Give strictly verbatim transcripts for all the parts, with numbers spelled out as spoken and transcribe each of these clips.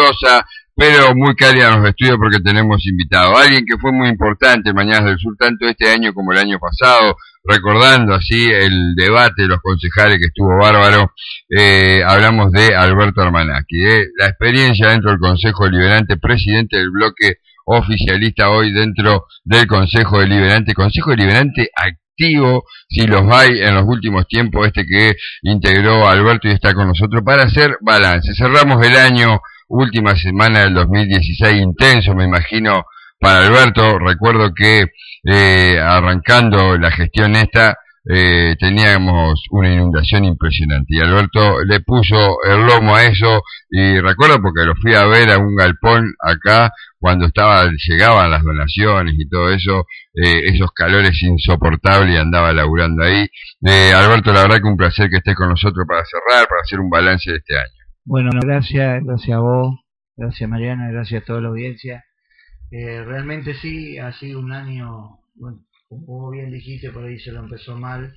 calurosa, pero muy cálida en los estudios porque tenemos invitado. Alguien que fue muy importante en Mañanas del Sur, tanto este año como el año pasado, recordando así el debate de los concejales que estuvo bárbaro. Eh, hablamos de Alberto Armanaqui, de la experiencia dentro del Consejo Deliberante, presidente del bloque oficialista hoy dentro del Consejo Deliberante, Consejo Deliberante activo, si los hay en los últimos tiempos, este que integró Alberto y está con nosotros para hacer balance. Cerramos el año, última semana del dos mil dieciséis, intenso me imagino para Alberto. Recuerdo que eh, arrancando la gestión esta eh, teníamos una inundación impresionante y Alberto le puso el lomo a eso, y recuerdo porque lo fui a ver a un galpón acá cuando estaba llegaban las donaciones y todo eso, eh, esos calores insoportables, y andaba laburando ahí. eh, Alberto, la verdad que un placer que estés con nosotros para cerrar, para hacer un balance de este año. Bueno, gracias, gracias a vos, gracias Mariana, gracias a toda la audiencia. Eh, realmente sí, ha sido un año, bueno, como vos bien dijiste, por ahí se lo empezó mal,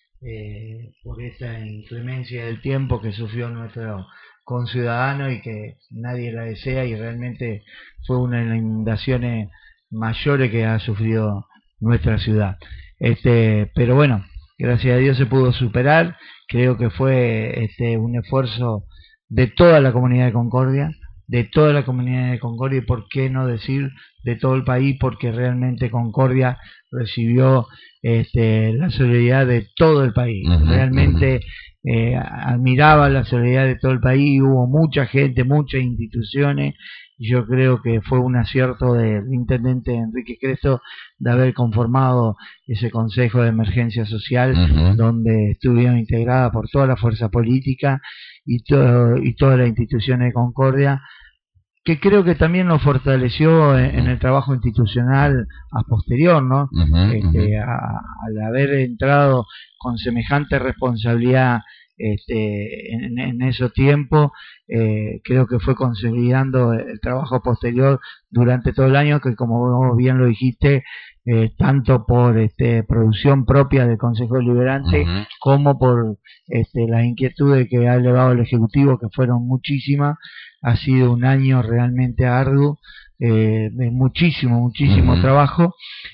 eh, por esta inclemencia del tiempo que sufrió nuestro conciudadano y que nadie la desea, y realmente fue una de las inundaciones mayores que ha sufrido nuestra ciudad. Este, pero bueno, gracias a Dios se pudo superar. Creo que fue este un esfuerzo de toda la comunidad de Concordia, de toda la comunidad de Concordia, y por qué no decir de todo el país, porque realmente Concordia recibió este, la solidaridad de todo el país. Uh-huh, realmente uh-huh. eh, admiraba la solidaridad de todo el país, hubo mucha gente, muchas instituciones. Yo creo que fue un acierto del intendente Enrique Cresto de haber conformado ese Consejo de Emergencia Social, uh-huh. donde estuvieron integradas por toda la fuerza política y, todo, y todas las instituciones de Concordia, que creo que también nos fortaleció en, en el trabajo institucional a posterior, ¿no? Uh-huh, este, uh-huh. a, al haber entrado con semejante responsabilidad Este, en, en esos tiempos, eh, creo que fue consolidando el trabajo posterior durante todo el año, que como vos bien lo dijiste, eh, tanto por este, producción propia del Consejo Deliberante, uh-huh. como por este, las inquietudes que ha elevado el Ejecutivo, que fueron muchísimas. Ha sido un año realmente arduo, eh, de muchísimo, muchísimo uh-huh. trabajo,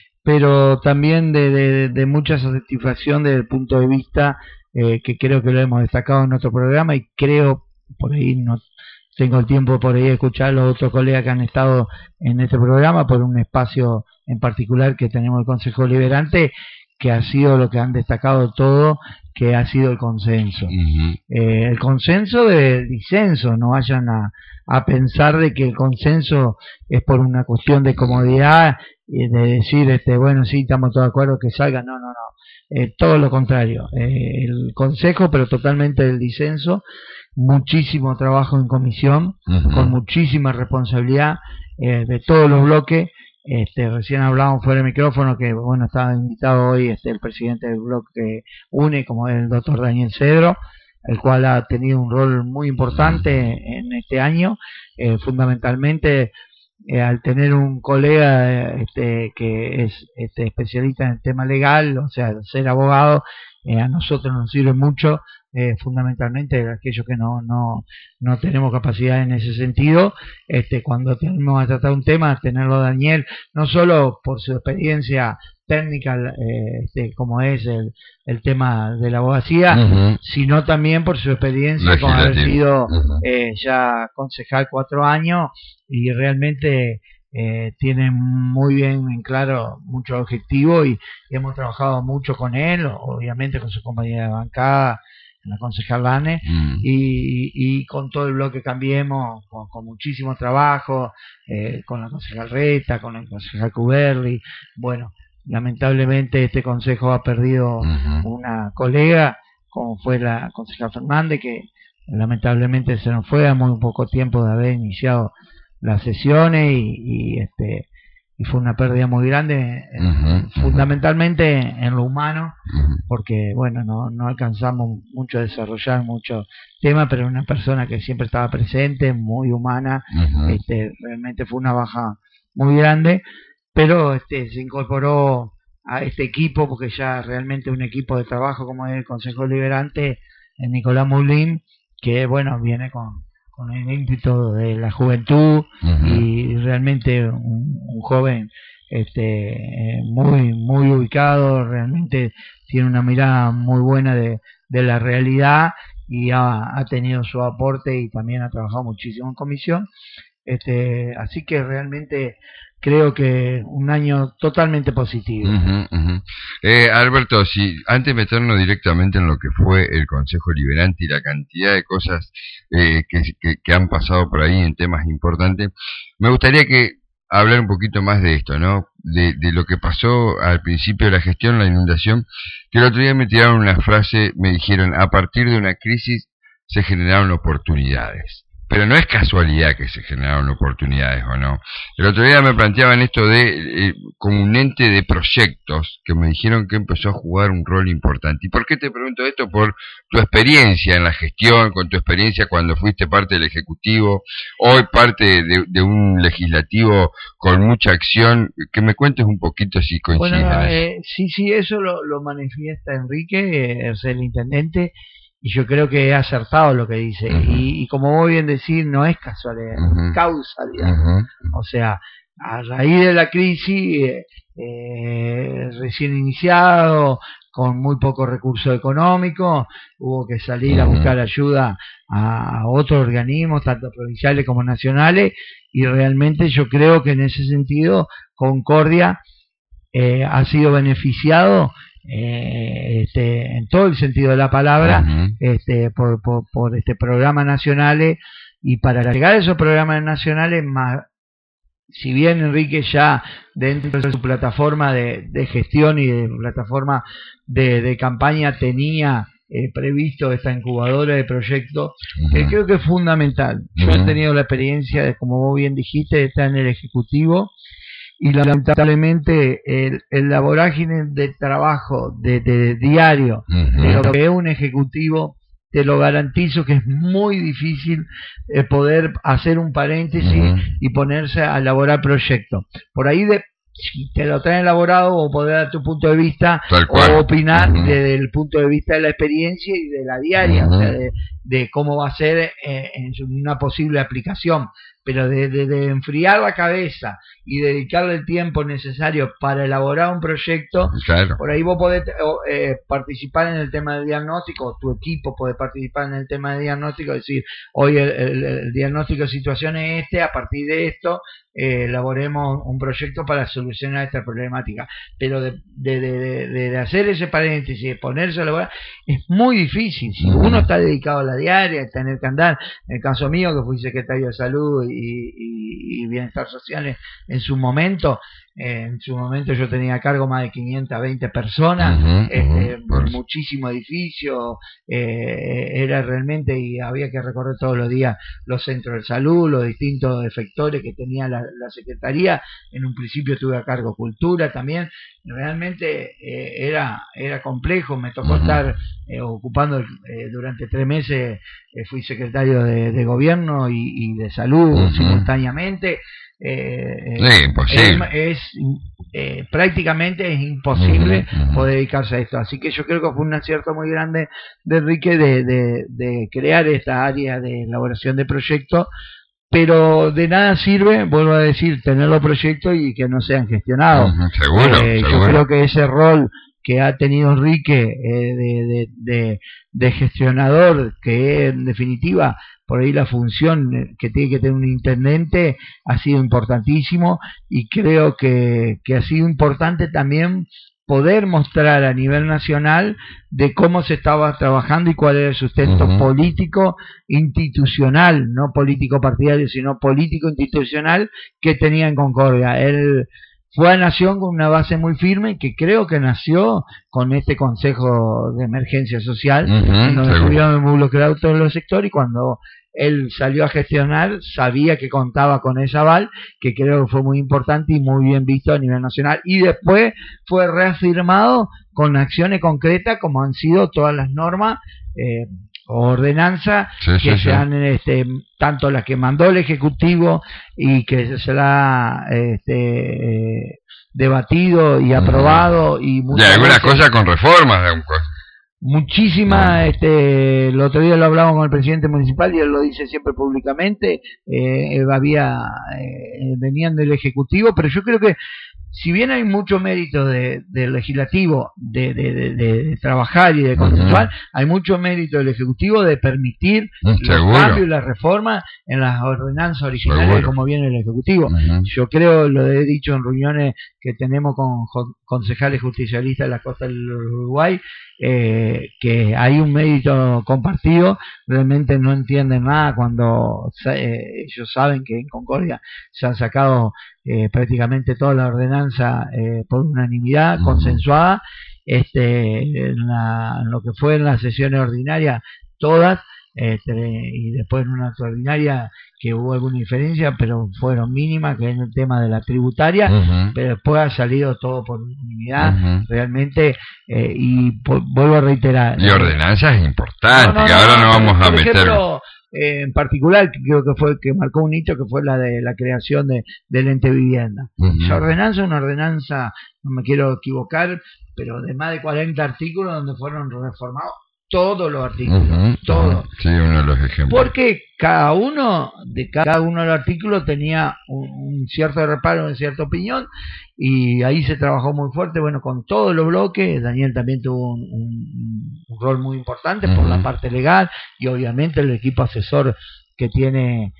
pero también de, de, de mucha satisfacción desde el punto de vista Eh, que creo que lo hemos destacado en nuestro programa, y creo, por ahí no tengo el tiempo por ahí de escuchar a los otros colegas que han estado en este programa, por un espacio en particular que tenemos el Consejo Deliberante, que ha sido lo que han destacado todo, que ha sido el consenso. Uh-huh. eh, el consenso del disenso, no vayan a, a pensar de que el consenso es por una cuestión de comodidad, y de decir, este bueno, sí, estamos todos de acuerdo que salga. No, no, no. Eh, todo lo contrario, eh, el consejo, pero totalmente del disenso, muchísimo trabajo en comisión, uh-huh. con muchísima responsabilidad eh, de todos los bloques. Este, recién hablábamos fuera del micrófono que bueno, estaba invitado hoy este, el presidente del bloque UNE, como es el doctor Daniel Cedro, el cual ha tenido un rol muy importante en este año, eh, fundamentalmente Eh, al tener un colega este, que es este, especialista en el tema legal, o sea, ser abogado, eh, a nosotros nos sirve mucho, eh, fundamentalmente aquellos que no, no, no tenemos capacidad en ese sentido. Este, cuando tenemos a tratar un tema, tenerlo a Daniel, no solo por su experiencia técnica, eh, este, como es el, el tema de la abogacía, uh-huh. sino también por su experiencia con haber sido uh-huh. eh, ya concejal cuatro años, y realmente eh, tiene muy bien en claro muchos objetivos, y, y hemos trabajado mucho con él, obviamente con su compañera de bancada, la concejal Lane, mm. y, y con todo el bloque Cambiemos, con, con muchísimo trabajo, eh, con la concejal Reta, con el concejal Cuberli. Bueno, lamentablemente este consejo ha perdido uh-huh. una colega, como fue la concejal Fernández, que lamentablemente se nos fue a muy poco tiempo de haber iniciado las sesiones, y, y este y fue una pérdida muy grande, uh-huh, fundamentalmente uh-huh. en lo humano, uh-huh. porque bueno, no, no alcanzamos mucho a desarrollar muchos temas, pero una persona que siempre estaba presente, muy humana, uh-huh. este realmente fue una baja muy grande, pero este se incorporó a este equipo, porque ya realmente un equipo de trabajo como es el Consejo Deliberante, en Nicolás Moulin, que bueno, viene con con el ímpetu de la juventud. Uh-huh. Y realmente un, un joven este muy muy ubicado, realmente tiene una mirada muy buena de, de la realidad y ha, ha tenido su aporte y también ha trabajado muchísimo en comisión. Este, así que realmente creo que un año totalmente positivo. Uh-huh, uh-huh. Eh, Alberto, si antes de meternos directamente en lo que fue el Consejo Liberante y la cantidad de cosas eh, que, que, que han pasado por ahí en temas importantes, me gustaría que hablar un poquito más de esto, ¿no? De, de lo que pasó al principio de la gestión, la inundación, que el otro día me tiraron una frase, me dijeron, a partir de una crisis se generaron oportunidades. Pero no es casualidad que se generaron oportunidades, ¿o no? El otro día me planteaban esto de eh, como un ente de proyectos, que me dijeron que empezó a jugar un rol importante. ¿Y por qué te pregunto esto? Por tu experiencia en la gestión, con tu experiencia cuando fuiste parte del Ejecutivo, hoy parte de, de un legislativo con mucha acción. Que me cuentes un poquito si coincides. Bueno, eh, sí, sí, eso lo, lo manifiesta Enrique, eh, es el intendente. Y yo creo que he acertado lo que dice. Uh-huh. y, y como vos bien decís, no es casualidad, uh-huh. es causalidad. Uh-huh. O sea, a raíz de la crisis, eh, eh, recién iniciado, con muy poco recurso económico, hubo que salir uh-huh. a buscar ayuda a, a otros organismos, tanto provinciales como nacionales, y realmente yo creo que en ese sentido Concordia eh, ha sido beneficiado Eh, este, en todo el sentido de la palabra, uh-huh. este, por, por, por este programas nacionales, y para llegar a esos programas nacionales, más, si bien Enrique ya dentro de su plataforma de, de gestión y de plataforma de, de campaña tenía eh, previsto esta incubadora de proyectos, uh-huh. que creo que es fundamental. Uh-huh. Yo he tenido la experiencia de, como vos bien dijiste, de estar en el Ejecutivo. Y lamentablemente el, el la vorágine de trabajo de, de diario uh-huh. de lo que es un ejecutivo, te lo garantizo que es muy difícil eh, poder hacer un paréntesis uh-huh. y ponerse a elaborar proyectos. Por ahí de, si te lo traen elaborado, o poder dar tu punto de vista o opinar uh-huh. desde el punto de vista de la experiencia y de la diaria, uh-huh. o sea, de, de cómo va a ser eh, en una posible aplicación. Pero de, de, de enfriar la cabeza y dedicarle el tiempo necesario para elaborar un proyecto, claro. por ahí vos podés eh, participar en el tema del diagnóstico, tu equipo puede participar en el tema del diagnóstico, decir, hoy el, el, el diagnóstico de situación es este, a partir de esto eh, elaboremos un proyecto para solucionar esta problemática. Pero de, de, de, de, de hacer ese paréntesis, de ponerse a elaborar, es muy difícil. Si uno está dedicado a la diaria, tener que andar, en el caso mío, que fui secretario de salud y, y, y bienestar social en su momento, eh, en su momento yo tenía a cargo más de quinientas veinte personas, uh-huh, este, uh-huh. muchísimo edificio, eh, era realmente, y había que recorrer todos los días los centros de salud, los distintos efectores que tenía la, la secretaría. En un principio tuve a cargo cultura también. Realmente eh, era era complejo. Me tocó uh-huh. estar eh, ocupando eh, durante tres meses, eh, fui secretario de, de gobierno y, y de salud uh-huh. simultáneamente. Eh, sí, imposible. Es, es eh, prácticamente es imposible uh-huh. poder dedicarse a esto. Así que yo creo que fue un acierto muy grande de Enrique de, de, de crear esta área de elaboración de proyectos. Pero de nada sirve, vuelvo a decir, tener los proyectos y que no sean gestionados. Uh-huh, seguro, eh, seguro. Yo creo que ese rol que ha tenido Enrique eh, de, de, de, de gestionador, que en definitiva por ahí la función que tiene que tener un intendente, ha sido importantísimo, y creo que, que ha sido importante también poder mostrar a nivel nacional de cómo se estaba trabajando y cuál era el sustento uh-huh. político institucional, no político partidario, sino político institucional que tenía en Concordia. Él fue a Nación con una base muy firme, que creo que nació con este Consejo de Emergencia Social, uh-huh, en donde estuvieron involucrados todos los sectores, y cuando él salió a gestionar sabía que contaba con ese aval, que creo que fue muy importante y muy bien visto a nivel nacional, y después fue reafirmado con acciones concretas como han sido todas las normas eh, o ordenanzas sí, que sí, se sí. han este, tanto las que mandó el Ejecutivo y que se la ha este, eh, debatido y aprobado, y muchas de algunas veces, cosas con reformas de un muchísima, este, el otro día lo hablamos con el presidente municipal y él lo dice siempre públicamente, eh, había, eh, venían del Ejecutivo, pero yo creo que si bien hay mucho mérito de, del legislativo de, de, de, de trabajar y de consensuar, uh-huh. hay mucho mérito del Ejecutivo de permitir uh, los cambios y las reformas en las ordenanzas originales Seguro. como viene el Ejecutivo. Uh-huh. Yo creo, lo he dicho en reuniones que tenemos con, con concejales justicialistas de la costa del Uruguay, eh, que hay un mérito compartido, realmente no entienden nada cuando eh, ellos saben que en Concordia se han sacado eh, prácticamente toda la ordenanza eh, por unanimidad, uh-huh. consensuada, este, en, la, en lo que fue en las sesiones ordinarias, todas, este, y después en una extraordinaria que hubo alguna diferencia, pero fueron mínimas, que es el tema de la tributaria, uh-huh. pero después ha salido todo por unanimidad, uh-huh. realmente, eh, y por, vuelvo a reiterar. Y ordenanzas importantes, no, no, que ahora no, no vamos a meter. Eh, en particular, que creo que fue el que marcó un hito, que fue la de la creación de, del ente vivienda. Uh-huh. Esa ordenanza, una ordenanza, no me quiero equivocar, pero de más de cuarenta artículos donde fueron reformados todos los artículos, uh-huh, todos. Sí, uno de los ejemplos. Porque cada uno de cada uno de los artículos tenía un, un cierto reparo, una cierta opinión, y ahí se trabajó muy fuerte, bueno, con todos los bloques. Daniel también tuvo un, un, un rol muy importante uh-huh. por la parte legal, y obviamente el equipo asesor que tiene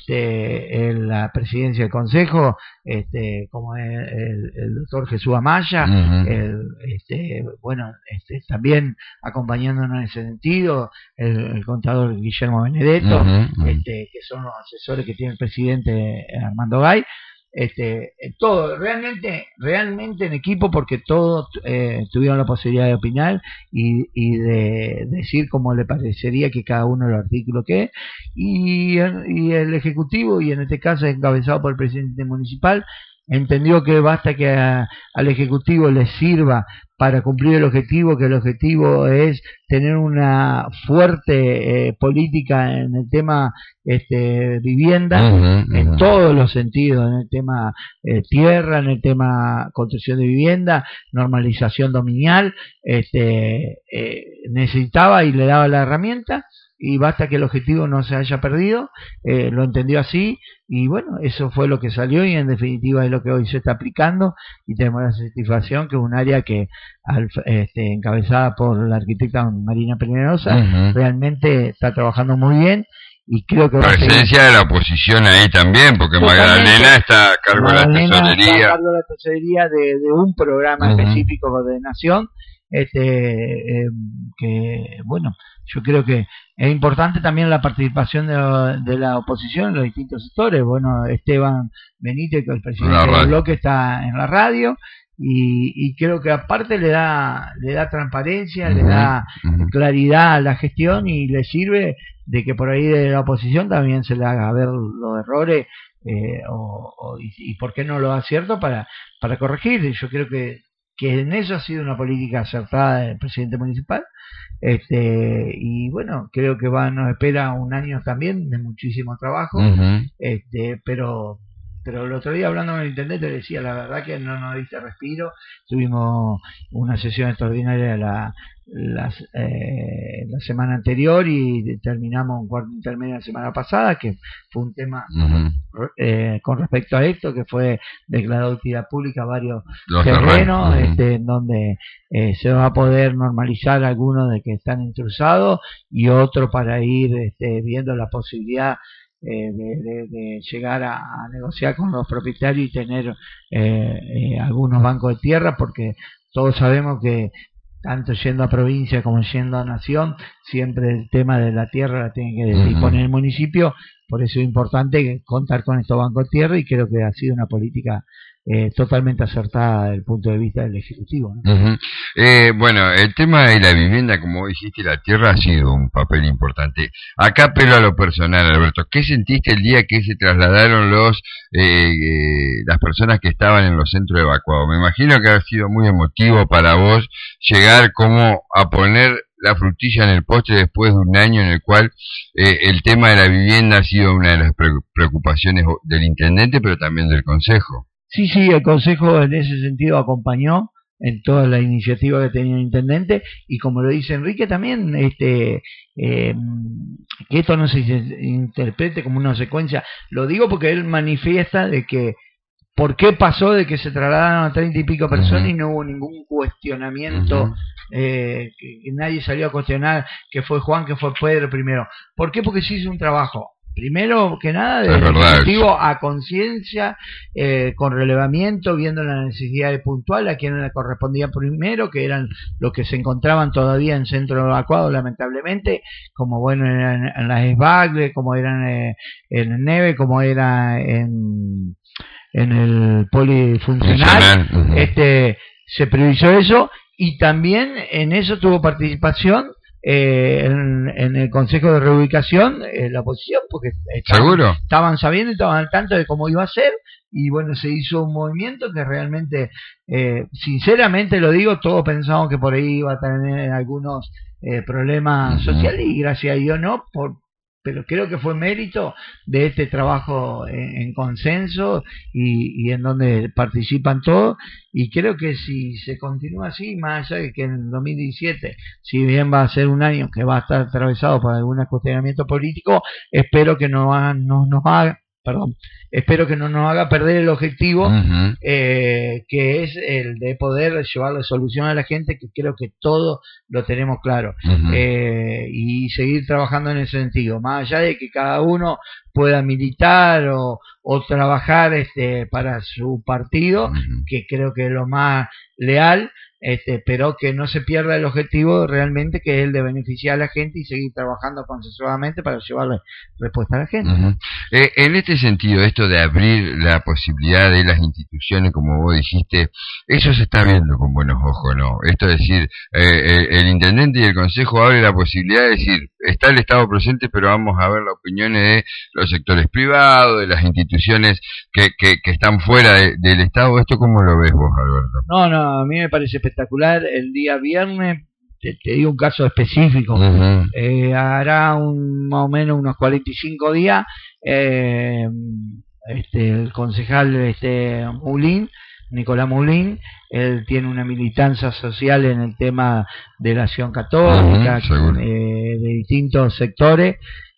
este en la presidencia del consejo, este como el, el, el doctor Jesús Amaya, uh-huh. el, este bueno este también acompañándonos en ese sentido, el, el contador Guillermo Benedetto, uh-huh. este que son los asesores que tiene el presidente Armando Gay, este todo realmente realmente en equipo, porque todos eh, tuvieron la posibilidad de opinar y, y de decir cómo le parecería que cada uno de los artículos que es, y, y el Ejecutivo, y en este caso encabezado por el presidente municipal, entendió que basta que a, al Ejecutivo le sirva para cumplir el objetivo, que el objetivo es tener una fuerte eh, política en el tema este, vivienda, uh-huh, en uh-huh. todos los sentidos, en el tema eh, tierra, en el tema construcción de vivienda, normalización dominial, este, eh, necesitaba y le daba la herramienta, y basta que el objetivo no se haya perdido, eh, lo entendió así, y bueno, eso fue lo que salió, y en definitiva es lo que hoy se está aplicando, y tenemos la satisfacción que un área que al, este, encabezada por la arquitecta Marina Penerosa, uh-huh. realmente está trabajando muy bien, y creo que presencia de la oposición ahí también, porque Magdalena está a cargo de la tesorería, está a cargo de la tesorería de, de un programa uh-huh. específico de Nación, este eh, que bueno, yo creo que es importante también la participación de, de la oposición en los distintos sectores. Bueno, Esteban Benítez, que es el presidente del bloque, está en la radio, y, y creo que aparte le da le da transparencia, uh-huh, le da uh-huh. claridad a la gestión, y le sirve de que por ahí de la oposición también se le haga ver los errores, eh, o, o y, y por qué no lo acierto para para corregir. Yo creo que que en eso ha sido una política acertada del presidente municipal, este y bueno, creo que va nos espera un año también de muchísimo trabajo, uh-huh. este pero pero el otro día hablando con el intendente le decía, la verdad que no nos diste respiro. Tuvimos una sesión extraordinaria la la, eh, la semana anterior, y terminamos un cuarto intermedio la semana pasada, que fue un tema uh-huh. eh, con respecto a esto, que fue declarado de utilidad pública varios Los terrenos, uh-huh. este, en donde eh, se va a poder normalizar algunos de que están intrusados, y otro para ir este, viendo la posibilidad Eh, de, de, de llegar a, a negociar con los propietarios y tener eh, eh, algunos bancos de tierra, porque todos sabemos que tanto yendo a provincia como yendo a nación, siempre el tema de la tierra la tiene que disponer el municipio. Por eso es importante contar con estos bancos de tierra, y creo que ha sido una política eh, totalmente acertada desde el punto de vista del Ejecutivo, ¿no? Uh-huh. eh, bueno, el tema de la vivienda, como dijiste, la tierra ha sido un papel importante. Acá apelo a lo personal, Alberto. ¿Qué sentiste el día que se trasladaron los eh, eh, las personas que estaban en los centros evacuados? Me imagino que ha sido muy emotivo para vos llegar como a poner la frutilla en el postre después de un año en el cual eh, el tema de la vivienda ha sido una de las preocupaciones del intendente, pero también del consejo. Sí, sí, el consejo en ese sentido acompañó en toda la iniciativa que tenía el intendente, y como lo dice Enrique también, este eh, que esto no se interprete como una secuencia. Lo digo porque él manifiesta de que por qué pasó de que se trasladaron a treinta y pico personas uh-huh. y no hubo ningún cuestionamiento, uh-huh. eh, que, que nadie salió a cuestionar que fue Juan, que fue Pedro primero. ¿Por qué? Porque se hizo un trabajo, primero que nada, de ejecutivo a conciencia, eh, con relevamiento, viendo las necesidades puntuales a quienes le correspondía primero, que eran los que se encontraban todavía en centro evacuado, lamentablemente, como bueno eran en las Esbagle, como eran eh, en Neve, como era en en el polifuncional, uh-huh. este se priorizó eso, y también en eso tuvo participación eh, en, en el Consejo de Reubicación eh, la oposición, porque estaban, ¿seguro? Estaban sabiendo y estaban al tanto de cómo iba a ser, y bueno, se hizo un movimiento que realmente, eh, sinceramente lo digo, todos pensamos que por ahí iba a tener algunos eh, problemas uh-huh. sociales, y gracias a Dios no, por pero creo que fue mérito de este trabajo en, en consenso y, y en donde participan todos, y creo que si se continúa así, más allá de que en el dos mil diecisiete, si bien va a ser un año que va a estar atravesado por algún cuestionamiento político, espero que no, hagan, no nos haga perdón, espero que no nos haga perder el objetivo, uh-huh. eh, que es el de poder llevarle solución a la gente, que creo que todo lo tenemos claro, uh-huh. eh, y seguir trabajando en ese sentido, más allá de que cada uno pueda militar o, o trabajar este para su partido, uh-huh. que creo que es lo más leal, este, pero que no se pierda el objetivo realmente, que es el de beneficiar a la gente y seguir trabajando consensuadamente para llevarle respuesta a la gente. Uh-huh. eh, en este sentido, esto de abrir la posibilidad de las instituciones, como vos dijiste, eso se está viendo con buenos ojos, ¿no? Esto es decir, eh, el, el intendente y el consejo abre la posibilidad de decir, está el Estado presente, pero vamos a ver las opiniones de los sectores privados, de las instituciones que, que, que están fuera de, del Estado. ¿Esto cómo lo ves vos, Alberto? No, no, a mí me parece espectacular. El día viernes, te, te digo un caso específico, uh-huh. eh, hará un, más o menos unos cuarenta y cinco días, eh, este, el concejal este, Moulin, Nicolás Moulin, él tiene una militancia social en el tema de la acción católica, uh-huh, eh, de distintos sectores,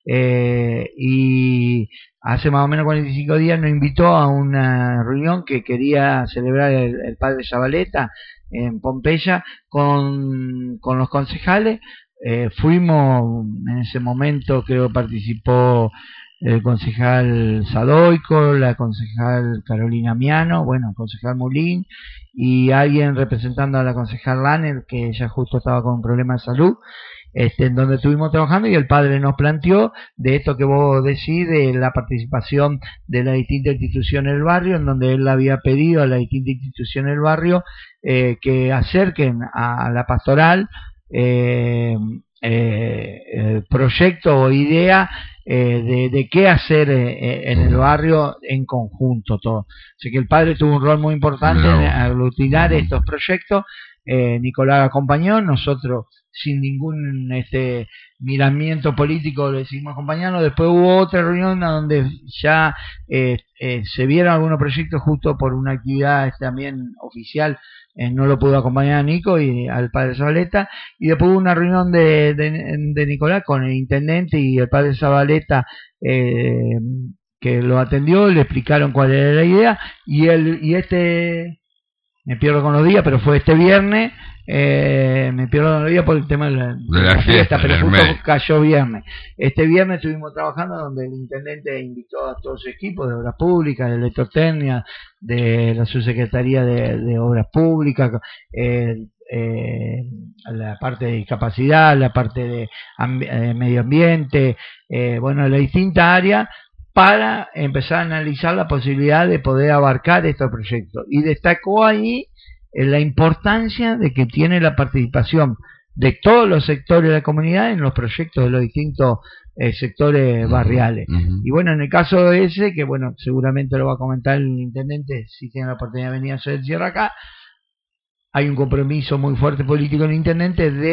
eh, y hace más o menos cuarenta y cinco días nos invitó a una reunión que quería celebrar el, el padre Zabaleta en Pompeya con, con los concejales. Eh, fuimos, en ese momento creo que participó el concejal Sadoico, la concejal Carolina Miano, bueno, el concejal Moulin, y alguien representando a la concejal Lanner, que ella justo estaba con un problema de salud, este, en donde estuvimos trabajando, y el padre nos planteó de esto que vos decís, de la participación de las distintas instituciones del barrio, en donde él había pedido a las distintas instituciones del barrio eh, que acerquen a, a la pastoral eh, eh, el proyecto o idea eh, de, de qué hacer eh, en el barrio en conjunto todo. Así que el padre tuvo un rol muy importante no. en aglutinar estos proyectos. eh, Nicolás acompañó, nosotros sin ningún este miramiento político le decidimos acompañarnos. Después hubo otra reunión donde ya eh, eh, se vieron algunos proyectos justo por una actividad este, también oficial. Eh, no lo pudo acompañar a Nico y al padre Zabaleta, y después hubo una reunión de, de, de Nicolás con el intendente y el padre Zabaleta, eh, que lo atendió, le explicaron cuál era la idea, y el y este me pierdo con los días, pero fue este viernes, eh, me pierdo con los días por el tema de la, de la, la fiesta, fiesta, pero justo cayó viernes. Este viernes estuvimos trabajando donde el intendente invitó a todo su equipo de Obras Públicas, de Electrotecnia, de la Subsecretaría de, de Obras Públicas, eh, eh, la parte de discapacidad, la parte de eh, medio ambiente, eh, bueno, la distinta área, para empezar a analizar la posibilidad de poder abarcar estos proyectos. Y destacó ahí eh, la importancia de que tiene la participación de todos los sectores de la comunidad en los proyectos de los distintos eh, sectores barriales. Uh-huh. Y bueno, en el caso de ese, que bueno, seguramente lo va a comentar el intendente si tiene la oportunidad de venir a hacer el cierre acá, hay un compromiso muy fuerte político del intendente de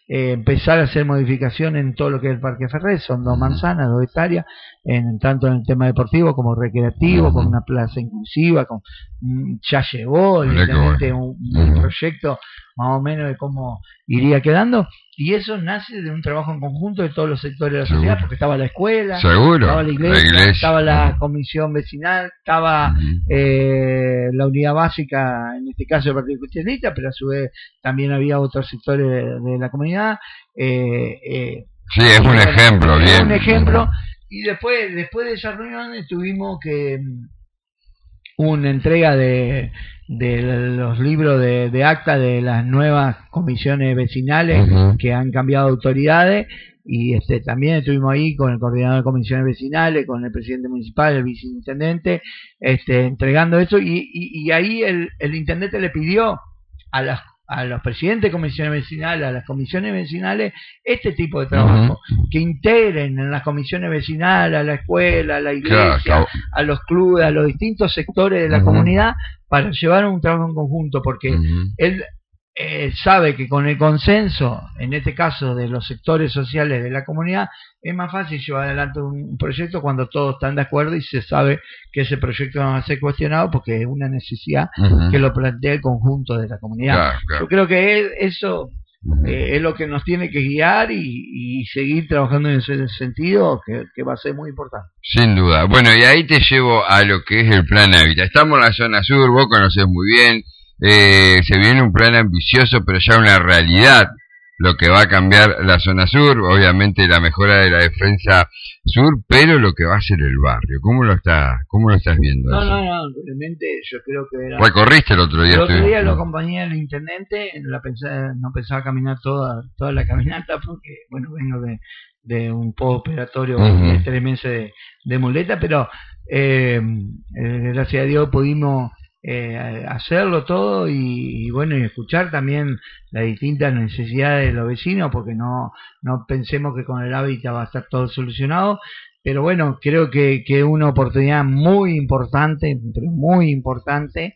eh, empezar a hacer modificaciones en todo lo que es el Parque Ferrer. Son dos manzanas, dos hectáreas, en, tanto en el tema deportivo como recreativo, con una plaza inclusiva, con ya llegó evidentemente un, un proyecto más o menos de cómo iría quedando, y eso nace de un trabajo en conjunto de todos los sectores de la Seguro. sociedad, porque estaba la escuela, Seguro. estaba la iglesia, la iglesia, estaba la comisión vecinal, estaba uh-huh. eh, la unidad básica, en este caso el Partido Justicialista, pero a su vez también había otros sectores de, de la comunidad. Eh, eh, sí, es un bueno, ejemplo, bien. un ejemplo, y después, después de esa reunión tuvimos que una entrega de, de los libros de, de acta de las nuevas comisiones vecinales uh-huh. que han cambiado autoridades, y este también estuvimos ahí con el coordinador de comisiones vecinales, con el presidente municipal, el viceintendente, este, entregando eso, y, y, y ahí el, el intendente le pidió a las a los presidentes de comisiones vecinales, a las comisiones vecinales, este tipo de trabajo, uh-huh. que integren en las comisiones vecinales a la escuela, a la iglesia, claro, a los clubes, a los distintos sectores de la uh-huh. comunidad, para llevar un trabajo en conjunto, porque uh-huh. él eh, sabe que con el consenso, en este caso de los sectores sociales de la comunidad, es más fácil llevar adelante un proyecto cuando todos están de acuerdo y se sabe que ese proyecto no va a ser cuestionado, porque es una necesidad uh-huh. que lo plantea el conjunto de la comunidad. Claro, claro. Yo creo que es, eso uh-huh. eh, es lo que nos tiene que guiar y, y seguir trabajando en ese sentido, que, que va a ser muy importante. Sin duda. Bueno, y ahí te llevo a lo que es el Plan Hábitat. Estamos en la zona sur, vos conocés muy bien. Eh, se viene un plan ambicioso, pero ya una realidad, lo que va a cambiar la zona sur, obviamente la mejora de la defensa sur, pero lo que va a ser el barrio. ¿Cómo lo está, cómo lo estás viendo? No, eso? no, no, realmente yo creo que era... ¿Recorriste el otro día? El otro día lo acompañé al intendente, la pensaba, no pensaba caminar toda toda la caminata, porque, bueno, vengo de, de un poco operatorio uh-huh. tres meses de, de muleta, pero eh, eh, gracias a Dios pudimos Eh, hacerlo todo y, y bueno, y escuchar también las distintas necesidades de los vecinos, porque no no pensemos que con el hábitat va a estar todo solucionado, pero bueno, creo que que es una oportunidad muy importante, pero muy importante,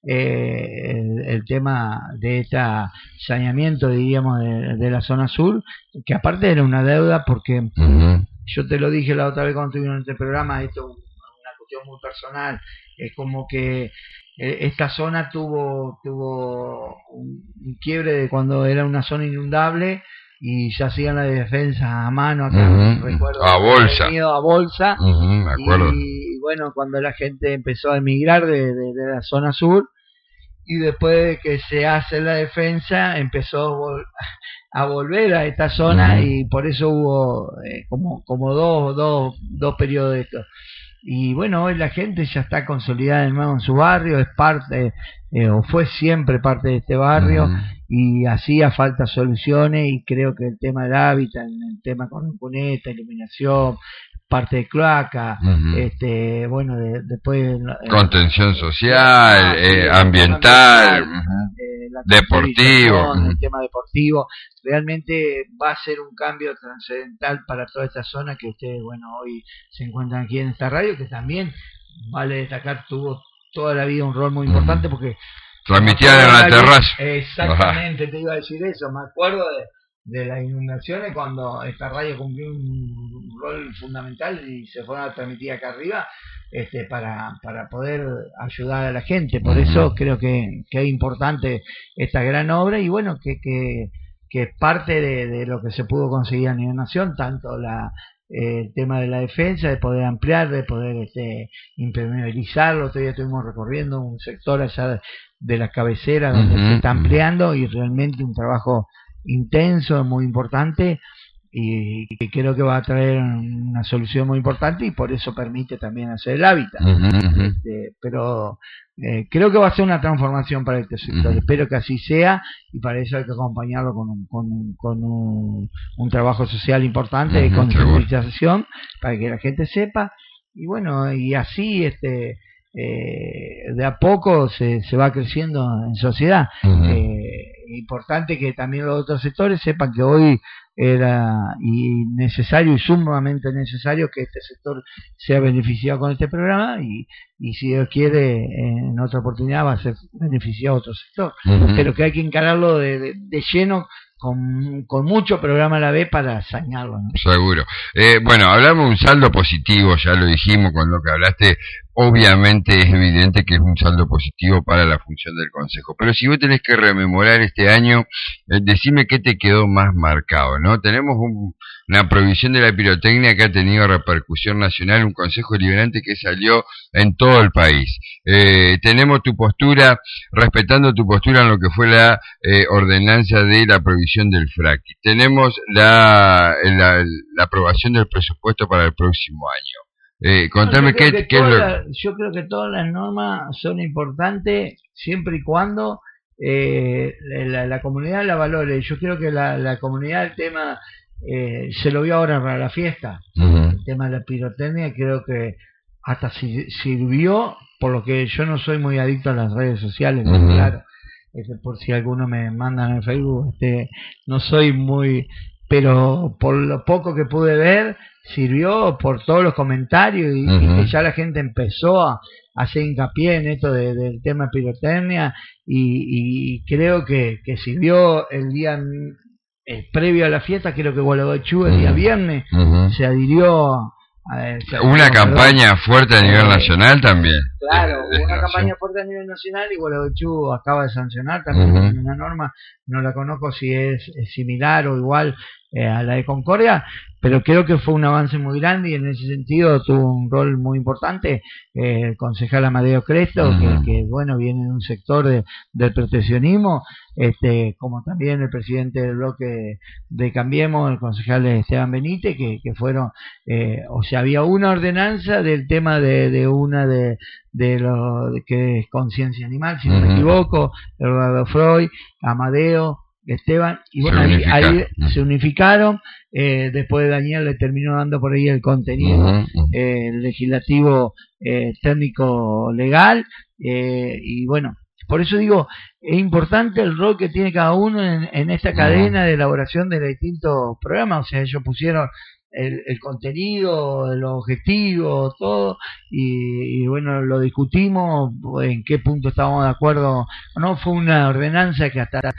eh, el, el tema de este saneamiento, diríamos, de, de la zona sur, que aparte era una deuda, porque uh-huh. yo te lo dije la otra vez cuando estuvimos en este programa, esto es una cuestión muy personal, es como que esta zona tuvo tuvo un, un quiebre de cuando era una zona inundable y ya hacían la defensa a mano acá, uh-huh. recuerdo, a bolsa, a bolsa uh-huh, me acuerdo. Y, y bueno, cuando la gente empezó a emigrar de, de, de la zona sur, y después de que se hace la defensa empezó a, vol a volver a esta zona uh-huh. y por eso hubo eh, como como dos dos dos periodos de esto. Y bueno, hoy la gente ya está consolidada de nuevo en su barrio, es parte, eh, o fue siempre parte de este barrio, uh-huh. y hacía falta soluciones, y creo que el tema del hábitat, el tema con cuneta, iluminación, parte de cloaca, uh-huh. este, bueno, de, después... Eh, contención social, eh, eh, ambiental, ambiental uh-huh. eh, deportivo. Uh-huh. El tema deportivo, realmente va a ser un cambio trascendental para toda esta zona que ustedes, bueno, hoy se encuentran aquí en esta radio, que también, vale destacar, tuvo toda la vida un rol muy importante, uh-huh. porque... transmitían en la terraza. Exactamente, uh-huh. te iba a decir eso, me acuerdo de... de las inundaciones, cuando esta radio cumplió un rol fundamental y se fueron a transmitir acá arriba, este, para, para poder ayudar a la gente. Por eso creo que, que es importante esta gran obra, y bueno, que, que, que es parte de, de lo que se pudo conseguir a nivel nación, tanto la eh, el tema de la defensa, de poder ampliar, de poder este, impermeabilizarlo. Todavía estuvimos recorriendo un sector allá de, de la cabecera donde uh-huh. se está ampliando, y realmente un trabajo intenso, muy importante, y que creo que va a traer una solución muy importante, y por eso permite también hacer el hábitat. Uh-huh. Este, pero eh, creo que va a ser una transformación para este sector. Uh-huh. Espero que así sea, y para eso hay que acompañarlo con un, con un, con un, un trabajo social importante, uh-huh, de concientización, para que la gente sepa, y bueno, y así este eh, de a poco se, se va creciendo en sociedad. Uh-huh. eh, importante que también los otros sectores sepan que hoy era y necesario y sumamente necesario que este sector sea beneficiado con este programa, y, y si Dios quiere en otra oportunidad va a ser beneficiado otro sector, uh-huh. pero que hay que encararlo de, de, de lleno con, con mucho programa a la vez para sanearlo, ¿no? Seguro. Eh, bueno, hablamos de un saldo positivo, ya lo dijimos con lo que hablaste. Obviamente es evidente que es un saldo positivo para la función del Consejo. Pero si vos tenés que rememorar este año, eh, decime qué te quedó más marcado, ¿no? Tenemos un, una prohibición de la pirotecnia que ha tenido repercusión nacional, un Consejo Deliberante que salió en todo el país. Eh, tenemos tu postura, respetando tu postura en lo que fue la eh, ordenanza de la prohibición del fracking. Tenemos la, la, la aprobación del presupuesto para el próximo año. Eh, contame no, qué, que qué es lo... la, yo creo que todas las normas son importantes siempre y cuando eh, la, la comunidad la valore. Yo creo que la, la comunidad, el tema eh, se lo vio ahora para la fiesta, uh-huh. El tema de la pirotecnia creo que hasta si, sirvió, por lo que yo no soy muy adicto a las redes sociales, uh-huh. Claro, este, por si alguno me mandan en Facebook, este, no soy muy, pero por lo poco que pude ver sirvió por todos los comentarios y, uh-huh. y que ya la gente empezó a, a hacer hincapié en esto de, del tema pirotecnia y, y creo que, que sirvió el día eh, previo a la fiesta. Creo que Gualeguaychú el día viernes uh-huh. se adhirió a, se una adhirió, campaña perdón, fuerte a nivel eh, nacional también. Claro, de, de una campaña fuerte a nivel nacional y Gualeguaychú acaba de sancionar también uh-huh. una norma, no la conozco si es, es similar o igual eh, a la de Concordia, pero creo que fue un avance muy grande y en ese sentido tuvo un rol muy importante eh, el concejal Amadeo Cresto, uh-huh. que, que bueno, viene de un sector de, del proteccionismo, este, como también el presidente del bloque de Cambiemos, el concejal Esteban Benítez, que, que fueron, eh, o sea, había una ordenanza del tema de, de una de, de lo de que es conciencia animal, si no uh-huh. me equivoco, Eduardo Freud, Amadeo, Esteban, y bueno, se ahí, ahí se unificaron, eh, después Daniel le terminó dando por ahí el contenido uh-huh. eh, legislativo eh, técnico legal, eh, y bueno, por eso digo, es importante el rol que tiene cada uno en, en esta cadena uh-huh. de elaboración de los distintos programas. O sea, ellos pusieron el, el contenido, los objetivos, todo, y, y bueno, lo discutimos en qué punto estábamos de acuerdo. No fue una ordenanza que hasta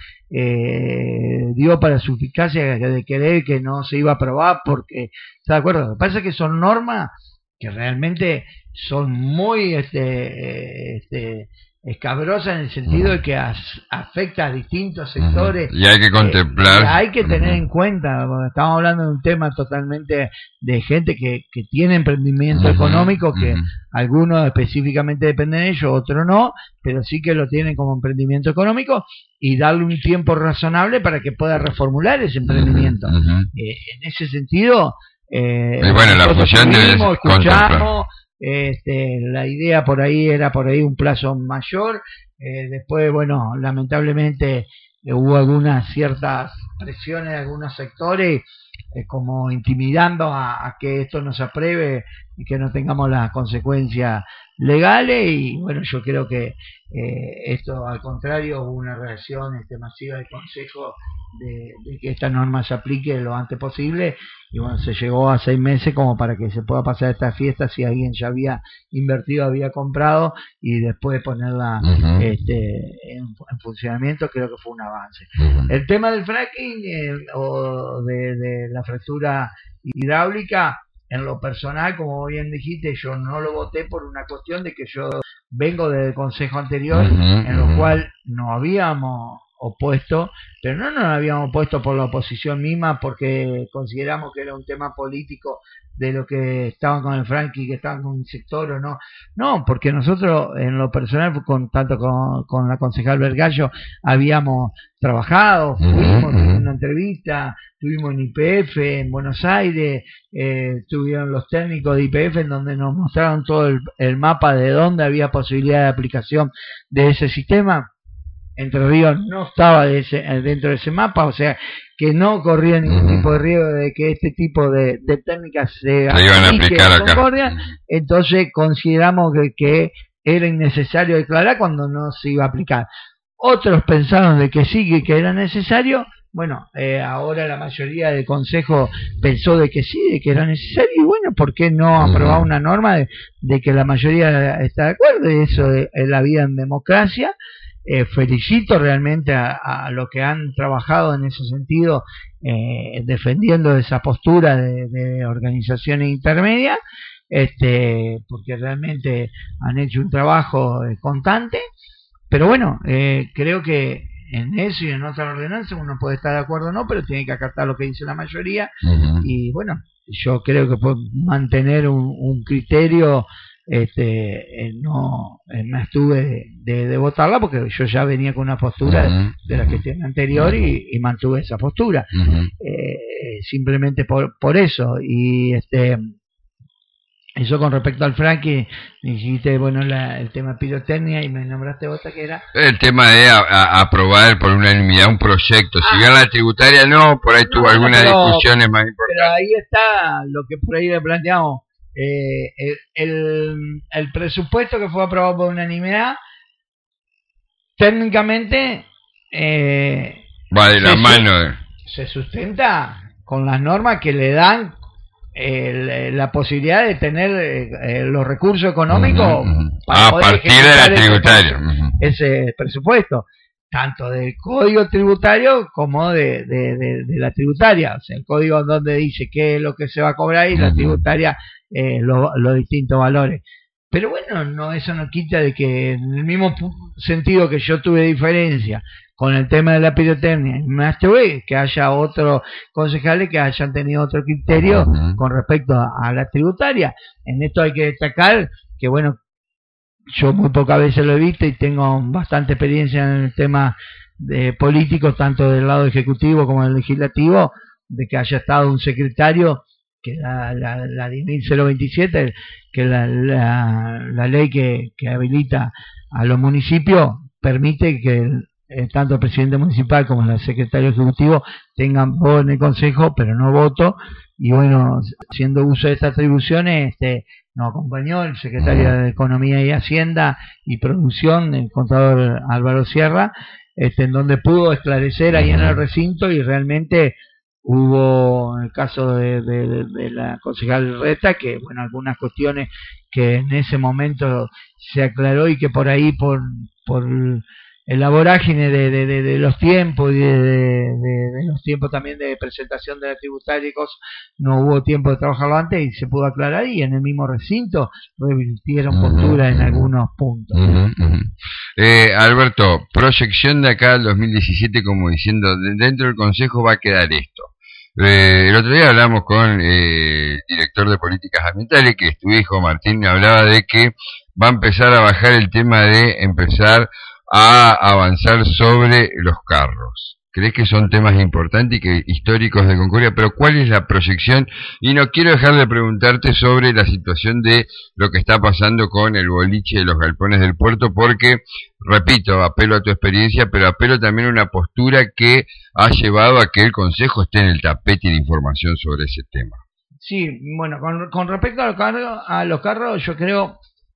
eh, dio para su eficacia de querer que no se iba a aprobar porque está de acuerdo. Lo que pasa es que son normas que realmente son muy este, este escabrosa en el sentido de que as, afecta a distintos sectores y hay que contemplar, eh, hay que tener en cuenta, estamos hablando de un tema totalmente de gente que, que tiene emprendimiento uh-huh, económico, que uh-huh. algunos específicamente dependen de ellos, otros no, pero sí que lo tienen como emprendimiento económico y darle un tiempo razonable para que pueda reformular ese emprendimiento. Uh-huh. eh, en ese sentido eh, y bueno, la función de escuchamos Este, la idea por ahí era por ahí un plazo mayor, eh, después bueno, lamentablemente eh, hubo algunas ciertas presiones de algunos sectores eh, como intimidando a, a que esto no se apruebe y que no tengamos las consecuencias legales y bueno, yo creo que eh, esto al contrario hubo una reacción este, masiva del Consejo de, de que esta norma se aplique lo antes posible y bueno, se llegó a seis meses como para que se pueda pasar esta fiesta si alguien ya había invertido, había comprado y después ponerla uh-huh. este, en, en funcionamiento. Creo que fue un avance. Uh-huh. El tema del fracking eh, o de, de la fractura hidráulica, en lo personal, como bien dijiste, yo no lo voté por una cuestión de que yo vengo del consejo anterior uh-huh, en lo uh-huh. cual no habíamos opuesto, pero no nos habíamos opuesto por la oposición misma porque consideramos que era un tema político de lo que estaban con el Franqui, que estaban con un sector o no, no, porque nosotros en lo personal, con tanto con, con la concejal Vergallo, habíamos trabajado, fuimos, uh-huh. tuvimos una entrevista, estuvimos en I P F en Buenos Aires, eh, estuvieron los técnicos de I P F en donde nos mostraron todo el, el mapa de dónde había posibilidad de aplicación de ese sistema. Entre Ríos no estaba de ese, dentro de ese mapa, o sea que no corría ningún uh-huh. tipo de riesgo de que este tipo de, de técnicas se iban a aplicar acá. Concordia. Entonces consideramos que, que era innecesario declarar cuando no se iba a aplicar. Otros pensaron de que sí, que era necesario. Bueno, eh, ahora la mayoría del consejo pensó de que sí, de que era necesario, y bueno, ¿por qué no aprobar una norma de, de que la mayoría está de acuerdo? Y eso es la vida en democracia. eh, felicito realmente a, a los que han trabajado en ese sentido, eh, defendiendo esa postura de, de organizaciones intermedias, este, porque realmente han hecho un trabajo eh, constante. Pero bueno, eh, creo que en eso y en otra ordenanza uno puede estar de acuerdo o no, pero tiene que acatar lo que dice la mayoría. Uh-huh. Y bueno, yo creo que puedo mantener un, un criterio, este, eh, no eh, me abstuve de, de, de votarla porque yo ya venía con una postura uh-huh. de la gestión anterior y, y mantuve esa postura. Uh-huh. eh, simplemente por, por eso. Y este eso con respecto al Frankie, dijiste, bueno, la, el tema pirotecnia y me nombraste otra que era... El tema de a, a, aprobar por unanimidad un proyecto. Ah. Si bien la tributaria no, por ahí no, tuvo algunas pero, discusiones más importantes. Pero ahí está lo que por ahí le planteamos. Eh, el, el, el presupuesto que fue aprobado por unanimidad, técnicamente... Eh, Va de la mano. De... Se sustenta con las normas que le dan El, la posibilidad de tener eh, los recursos económicos uh-huh. para a partir de la tributaria ese, uh-huh. ese presupuesto, tanto del código tributario como de, de, de, de la tributaria. O sea, el código donde dice qué es lo que se va a cobrar y uh-huh. la tributaria eh, los lo distintos valores. Pero bueno, no, eso no quita de que en el mismo sentido que yo tuve diferencia con el tema de la pirotecnia, más tuve que haya otros concejales que hayan tenido otro criterio uh-huh. con respecto a, a la tributaria. En esto hay que destacar que, bueno, yo muy pocas veces lo he visto y tengo bastante experiencia en el tema de político, tanto del lado ejecutivo como del legislativo, de que haya estado un secretario, que la, la, la diez mil veintisiete, que la, la, la ley que, que habilita a los municipios, permite que el, Eh, tanto el presidente municipal como el secretario ejecutivo tengan voz en el consejo, pero no voto. Y bueno, haciendo uso de estas atribuciones, este, nos acompañó el secretario de Economía y Hacienda y Producción, el contador Álvaro Sierra, este, en donde pudo esclarecer ahí en el recinto, y realmente hubo, en el caso de, de, de la concejal Reta, que bueno, algunas cuestiones que en ese momento se aclaró y que por ahí, por, por la vorágine de, de, de, de los tiempos y de, de, de, de los tiempos también de presentación de la tributaria y cosas, no hubo tiempo de trabajarlo antes y se pudo aclarar, y en el mismo recinto revirtieron uh-huh, postura en uh-huh. algunos puntos. Uh-huh, uh-huh. Eh, Alberto, proyección de acá al dos mil diecisiete, como diciendo, dentro del Consejo va a quedar esto. Eh, el otro día hablamos con eh, el director de políticas ambientales, que es tu hijo Martín, me hablaba de que va a empezar a bajar el tema de empezar a avanzar sobre los carros. ¿Crees que son temas importantes y que históricos de Concordia? Pero ¿cuál es la proyección? Y no quiero dejar de preguntarte sobre la situación de lo que está pasando con el boliche de los galpones del puerto, porque, repito, apelo a tu experiencia, pero apelo también a una postura que ha llevado a que el Consejo esté en el tapete de información sobre ese tema. Sí, bueno, con, con respecto a los carros, a los carros yo creo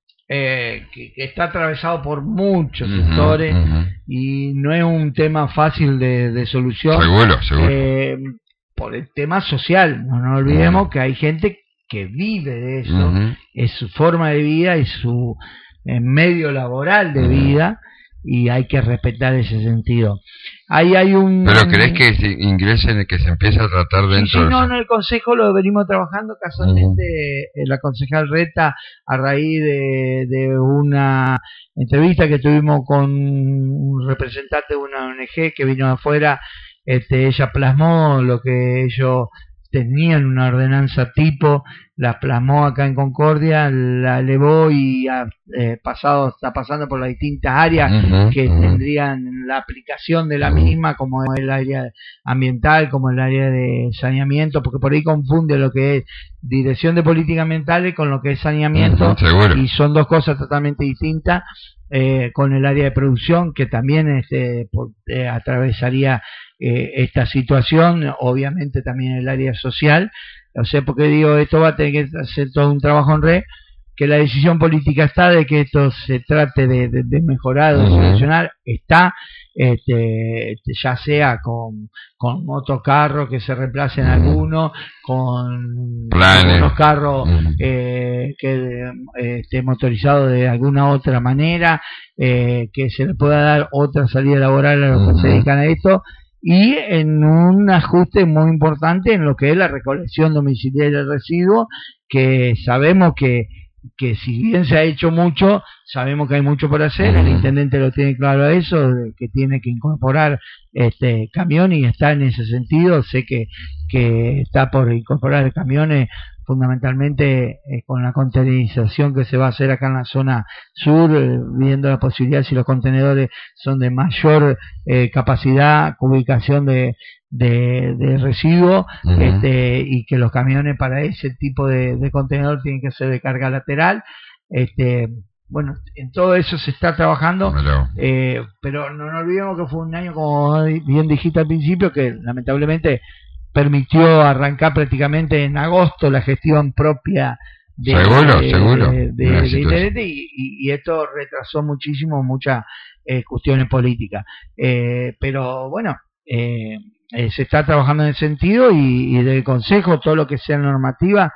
Eh, que, que está atravesado por muchos uh-huh, sectores uh-huh. y no es un tema fácil de, de solución. Seguro, seguro. Eh, por el tema social, no nos olvidemos uh-huh. que hay gente que vive de eso, uh-huh. es su forma de vida y su eh, medio laboral de uh-huh. vida, y hay que respetar ese sentido. Ahí hay un... ¿Pero crees que se ingresen, que se empiece a tratar dentro? Sí, sí, no, en el Consejo lo venimos trabajando. Casualmente uh-huh. la concejal Reta, a raíz de, de una entrevista que tuvimos con un representante de una O N G que vino de afuera, este, ella plasmó lo que ellos tenían, una ordenanza tipo, la plasmó acá en Concordia, la elevó y ha eh, pasado, está pasando por las distintas áreas uh-huh, que uh-huh. tendrían la aplicación de la misma, como el área ambiental, como el área de saneamiento, porque por ahí confunde lo que es dirección de políticas ambientales con lo que es saneamiento, uh-huh, y son dos cosas totalmente distintas. Eh, con el área de producción, que también este, por, eh, atravesaría eh, esta situación, obviamente también el área social. O sea, porque digo, esto va a tener que hacer todo un trabajo en red, que la decisión política está de que esto se trate de, de, de mejorar, de solucionar, está, este, ya sea con, con motocarros que se reemplacen algunos, con unos carros eh, que este, motorizados de alguna otra manera, eh, que se le pueda dar otra salida laboral a los que se dedican a esto, y en un ajuste muy importante en lo que es la recolección domiciliaria del residuo, que sabemos que que si bien se ha hecho mucho, sabemos que hay mucho por hacer. El intendente lo tiene claro eso, que tiene que incorporar este camión, y está en ese sentido. Sé que, que está por incorporar camiones fundamentalmente eh, con la contenerización que se va a hacer acá en la zona sur, eh, viendo la posibilidad si los contenedores son de mayor eh, capacidad, ubicación de de, de residuos, uh-huh. este, y que los camiones para ese tipo de, de contenedor tienen que ser de carga lateral. Este, bueno, en todo eso se está trabajando, bueno. eh, pero no nos olvidemos que fue un año, como bien dijiste al principio, que lamentablemente permitió arrancar prácticamente en agosto la gestión propia de, seguro, de, seguro. de, de, de Internet, y, y, y esto retrasó muchísimo muchas eh, cuestiones políticas. Eh, pero bueno, eh, eh, se está trabajando en ese sentido, y, y del Consejo todo lo que sea normativa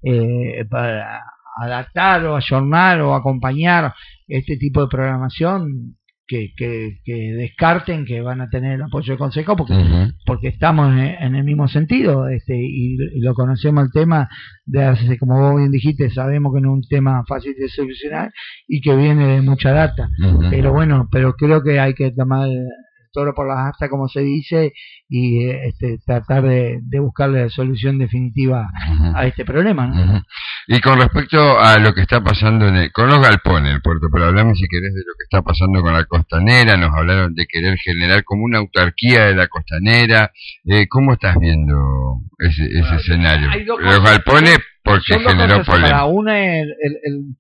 eh, para adaptar o ayornar o acompañar este tipo de programación, que, que, que descarten que van a tener el apoyo del Consejo, porque, uh-huh. porque estamos en, en el mismo sentido, este, y, y lo conocemos el tema de hace, como vos bien dijiste, sabemos que no es un tema fácil de solucionar y que viene de mucha data, uh-huh. pero bueno, pero creo que hay que tomar el toro por las astas, como se dice, y este, tratar de, de buscarle la solución definitiva uh-huh. a este problema, ¿no? Uh-huh. Y con respecto a lo que está pasando en el, con los galpones del puerto, pero hablame si querés de lo que está pasando con la costanera. Nos hablaron de querer generar como una autarquía de la costanera. Eh, ¿Cómo estás viendo ese, ese bueno, escenario? Los galpones, porque generó polémica. Una el, el,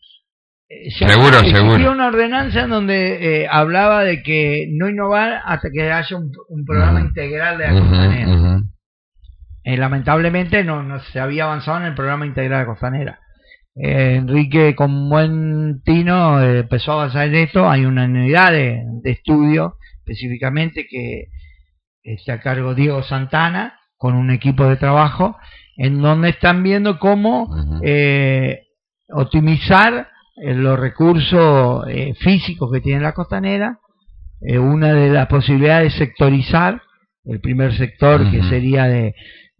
el Ya seguro, seguro. Había una ordenanza en donde eh, hablaba de que no innovar hasta que haya un, un programa uh-huh. integral de la costanera. Uh-huh. Eh, lamentablemente no, no se había avanzado en el programa integral de la costanera. Eh, Enrique, con buen tino, eh, empezó a avanzar en esto. Hay una unidad de, de estudio específicamente que está a cargo Diego Santana, con un equipo de trabajo, en donde están viendo cómo uh-huh. eh, optimizar los recursos eh, físicos que tiene la costanera. Eh, una de las posibilidades es sectorizar el primer sector, uh-huh. que sería de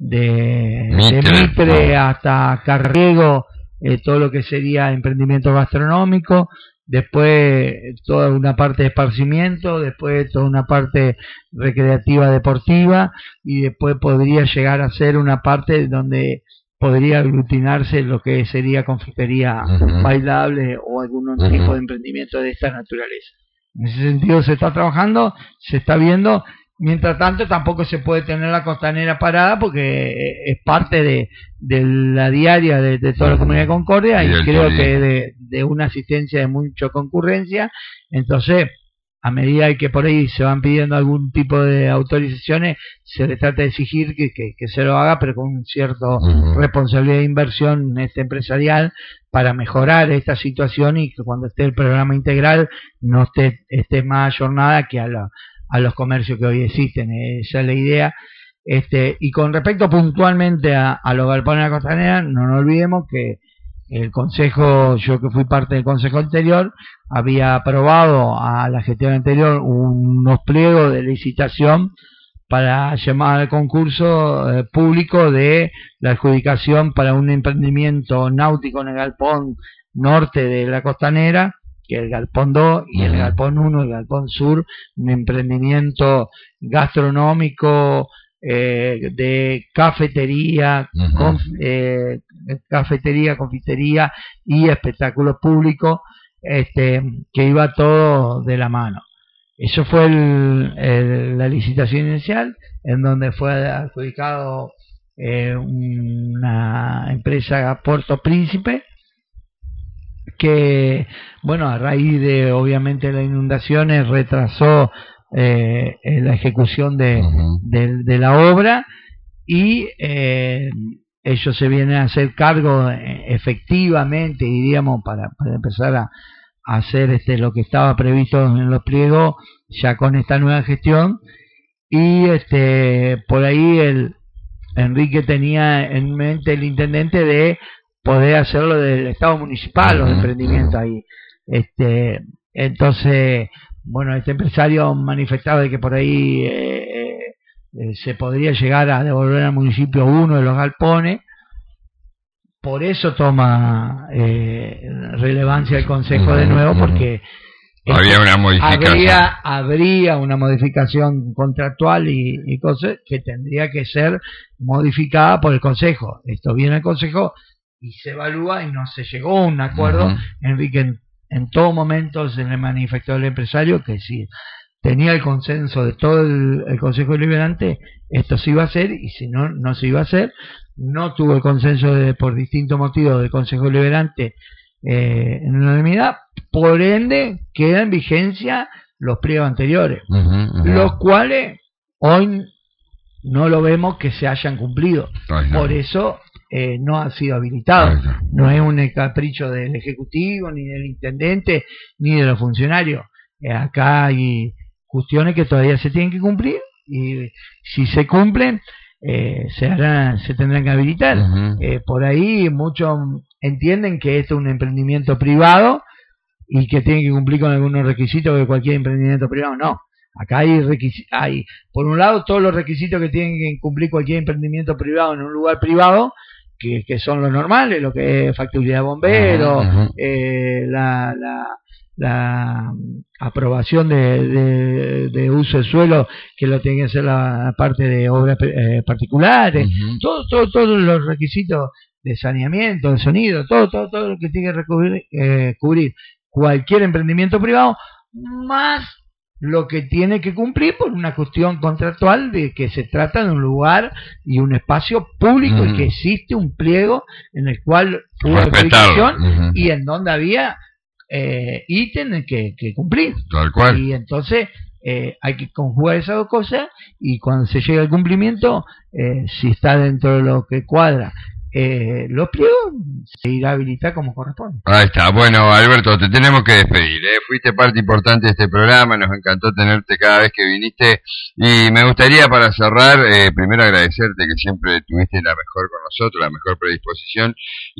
de Mitre, de Mitre hasta Carriego, eh, todo lo que sería emprendimiento gastronómico, después toda una parte de esparcimiento, después toda una parte recreativa deportiva, y después podría llegar a ser una parte donde podría aglutinarse lo que sería confitería uh-huh. bailable o algún uh-huh. tipo de emprendimiento de esta naturaleza. En ese sentido se está trabajando, se está viendo. Mientras tanto, tampoco se puede tener la costanera parada, porque es parte de, de la diaria de, de toda la comunidad de Concordia, y, y creo que de, de una asistencia de mucha concurrencia. Entonces, a medida que por ahí se van pidiendo algún tipo de autorizaciones, se le trata de exigir que, que, que se lo haga, pero con un cierto uh-huh. responsabilidad de inversión este empresarial, para mejorar esta situación, y que cuando esté el programa integral no esté, esté más ayornada que a la a los comercios que hoy existen. Esa es la idea. Este, y con respecto puntualmente a, a los galpones de la costanera, no nos olvidemos que el Consejo, yo que fui parte del Consejo anterior, había aprobado a la gestión anterior unos pliegos de licitación para llamar al concurso eh, público de la adjudicación para un emprendimiento náutico en el galpón norte de la costanera, que el Galpón dos, y uh-huh. el Galpón uno, el Galpón Sur, un emprendimiento gastronómico, eh, de cafetería, uh-huh. conf, eh, cafetería, confitería y espectáculos públicos, este, que iba todo de la mano. Eso fue el, el, la licitación inicial, en donde fue adjudicado eh, una empresa Puerto Príncipe, que, bueno, a raíz de obviamente las inundaciones retrasó eh, la ejecución de, uh-huh. de, de la obra, y eh, ellos se vienen a hacer cargo eh, efectivamente, diríamos, para, para empezar a, hacer este lo que estaba previsto en los pliegos ya con esta nueva gestión, y este por ahí el Enrique tenía en mente, el intendente, de poder hacerlo del Estado municipal, los emprendimientos ahí. Este, entonces, bueno, este empresario manifestaba de que por ahí eh, eh, se podría llegar a devolver al municipio uno de los galpones. Por eso toma eh, relevancia el Consejo de nuevo, porque había una modificación. Habría, habría una modificación contractual y, y cosas que tendría que ser modificada por el Consejo. Esto viene al Consejo y se evalúa, y no se llegó a un acuerdo. Uh-huh. Enrique en, en todo momento se le manifestó al empresario que si tenía el consenso de todo el, el Consejo Deliberante, esto se iba a hacer, y si no, no se iba a hacer. No tuvo el consenso de, por distintos motivos, del Consejo Deliberante eh, en unanimidad, por ende queda en vigencia los pliegos anteriores, uh-huh, uh-huh. los cuales hoy no lo vemos que se hayan cumplido. Uh-huh. Por eso eh, no ha sido habilitado. Uh-huh. No es un capricho del Ejecutivo, ni del Intendente, ni de los funcionarios. Eh, acá hay cuestiones que todavía se tienen que cumplir, y si se cumplen, Eh, se hará, se tendrán que habilitar. Uh-huh. Eh, por ahí muchos entienden que esto es un emprendimiento privado y que tiene que cumplir con algunos requisitos de cualquier emprendimiento privado. No, acá hay, requis- hay por un lado todos los requisitos que tienen que cumplir cualquier emprendimiento privado en un lugar privado, que, que son los normales, lo que es factibilidad de bomberos, uh-huh. eh, la, la la aprobación de, de, de uso del suelo, que lo tiene que hacer la parte de obras eh, particulares, uh-huh. todo, todo, todos los requisitos de saneamiento, de sonido, todo, todo, todo lo que tiene que recubrir, eh, cubrir cualquier emprendimiento privado, más lo que tiene que cumplir por una cuestión contractual de que se trata de un lugar y un espacio público, uh-huh. y que existe un pliego en el cual hubo autorización, uh-huh. y en donde había Eh, ítem que, que cumplir. Tal cual. Y entonces eh, hay que conjugar esas dos cosas, y cuando se llega al cumplimiento, eh, si está dentro de lo que cuadra eh, los pliegos, se irá a habilitar como corresponde. Ahí está. Bueno, Alberto, te tenemos que despedir, ¿eh? Fuiste parte importante de este programa, nos encantó tenerte cada vez que viniste, y me gustaría, para cerrar, eh, primero agradecerte que siempre tuviste la mejor con nosotros, la mejor predisposición,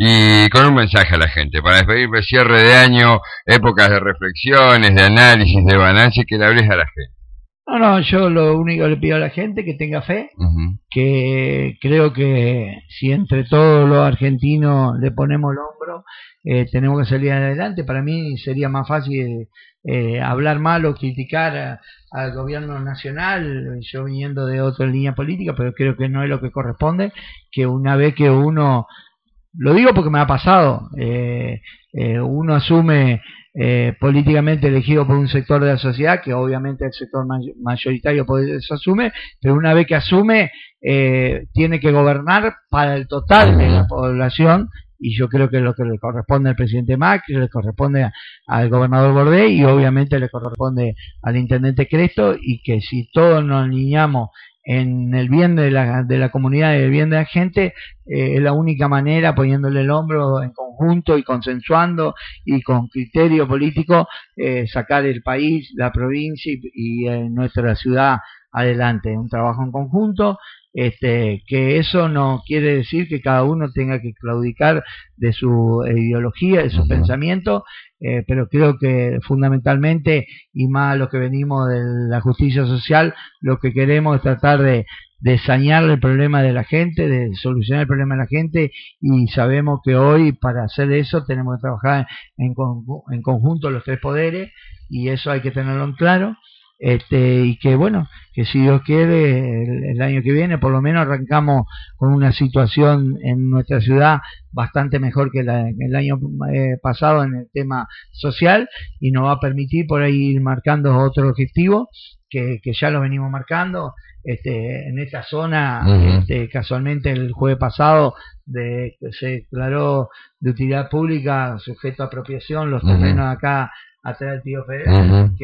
y con un mensaje a la gente, para despedirme, cierre de año, épocas de reflexiones, de análisis, de balance, que le hables a la gente. No, no, yo lo único que le pido a la gente, que tenga fe, uh-huh. que creo que si entre todos los argentinos le ponemos el hombro, eh, tenemos que salir adelante. Para mí sería más fácil eh, hablar mal o criticar a, al gobierno nacional, yo viniendo de otra línea política, pero creo que no es lo que corresponde, que una vez que uno, lo digo porque me ha pasado, eh, eh, uno asume Eh, políticamente elegido por un sector de la sociedad, que obviamente el sector may- mayoritario por eso asume, pero una vez que asume eh, tiene que gobernar para el total de la población, y yo creo que es lo que le corresponde al presidente Macri, le corresponde a, al gobernador Bordé, y obviamente le corresponde al intendente Cresto, y que si todos nos alineamos en el bien de la, de la comunidad y el bien de la gente, eh, es la única manera, poniéndole el hombro en conjunto y consensuando y con criterio político, eh, sacar el país, la provincia y, y eh, nuestra ciudad adelante. Un trabajo en conjunto, este, que eso no quiere decir que cada uno tenga que claudicar de su ideología, de su uh-huh. pensamiento, eh, pero creo que fundamentalmente, y más lo que venimos de la justicia social, lo que queremos es tratar de, de sanear el problema de la gente, de solucionar el problema de la gente, y sabemos que hoy para hacer eso tenemos que trabajar en, en conjunto los tres poderes, y eso hay que tenerlo en claro. Este, y que bueno, que si Dios quiere el, el año que viene por lo menos arrancamos con una situación en nuestra ciudad bastante mejor que la, el año eh, pasado en el tema social, y nos va a permitir por ahí ir marcando otro objetivo que, que ya lo venimos marcando este, en esta zona. Uh-huh. este, casualmente el jueves pasado de, se declaró de utilidad pública, sujeto a apropiación, los terrenos uh-huh. acá atrás del Tío Federal, uh-huh. que nos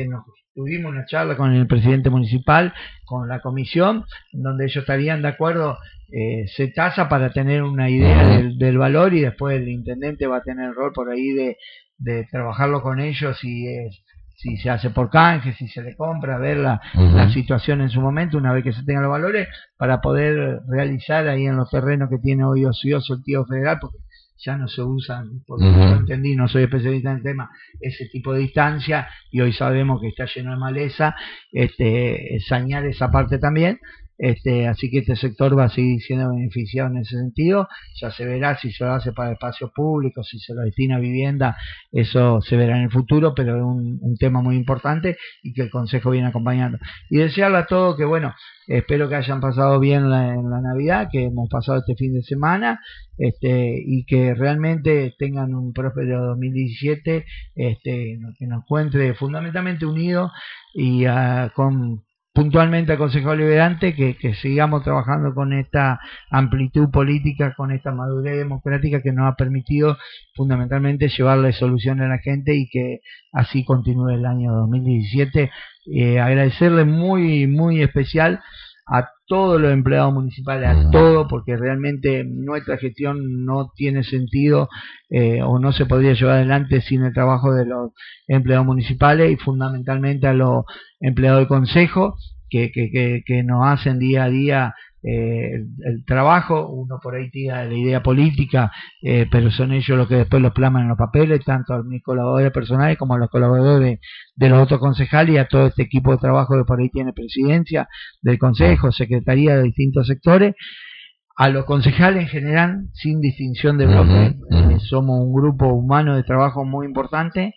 tuvimos una charla con el presidente municipal, con la comisión, donde ellos estarían de acuerdo, eh, se tasa para tener una idea del, del valor, y después el intendente va a tener el rol por ahí de, de trabajarlo con ellos, si es si se hace por canje, si se le compra, ver la, uh-huh. la situación en su momento, una vez que se tengan los valores, para poder realizar ahí en los terrenos que tiene hoy ocioso el tío federal, porque ya no se usan, porque uh-huh. yo entendí, no soy especialista en el tema, ese tipo de distancia, y hoy sabemos que está lleno de maleza, este, sanear esa parte también. Este, así que este sector va a seguir siendo beneficiado en ese sentido. Ya se verá si se lo hace para espacios públicos, si se lo destina a vivienda, eso se verá en el futuro, pero es un, un tema muy importante y que el Consejo viene acompañando. Y desearle a todos que, bueno, espero que hayan pasado bien la, en la Navidad, que hemos pasado este fin de semana, este, y que realmente tengan un próspero dos mil diecisiete, este, que nos encuentre fundamentalmente unidos y uh, con puntualmente al Consejo Deliberante, que, que sigamos trabajando con esta amplitud política, con esta madurez democrática que nos ha permitido fundamentalmente llevarle soluciones a la gente, y que así continúe el año dos mil diecisiete. Eh, agradecerle muy, muy especial a todos los empleados municipales, a todos, porque realmente nuestra gestión no tiene sentido eh, o no se podría llevar adelante sin el trabajo de los empleados municipales, y fundamentalmente a los empleados del Consejo que, que, que, que nos hacen día a día eh, el, el trabajo. Uno por ahí tira la idea política, eh, pero son ellos los que después lo plasman en los papeles, tanto a mis colaboradores personales como a los colaboradores de, de los otros concejales, y a todo este equipo de trabajo que por ahí tiene presidencia del Consejo, secretaría de distintos sectores, a los concejales en general, sin distinción de bloque. Uh-huh. Eh, somos un grupo humano de trabajo muy importante,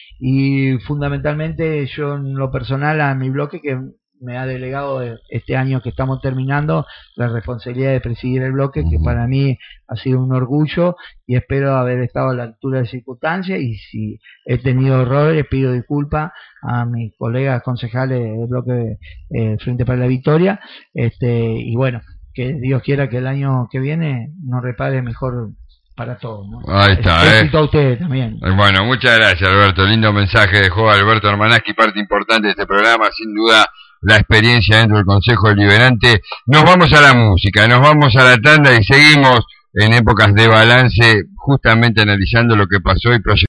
y fundamentalmente yo en lo personal a mi bloque, que me ha delegado este año que estamos terminando la responsabilidad de presidir el bloque, que para mí ha sido un orgullo, y espero haber estado a la altura de circunstancias, y si he tenido errores pido disculpas a mis colegas concejales del bloque eh, Frente para la Victoria, este, y bueno, que Dios quiera que el año que viene nos repare mejor para todos, ¿no? Ahí está, eh. a ustedes también. Bueno, muchas gracias, Alberto. Lindo mensaje dejó Alberto Hermanaski, parte importante de este programa, sin duda la experiencia dentro del Consejo Deliberante. Nos vamos a la música, nos vamos a la tanda y seguimos en épocas de balance, justamente analizando lo que pasó y proyectando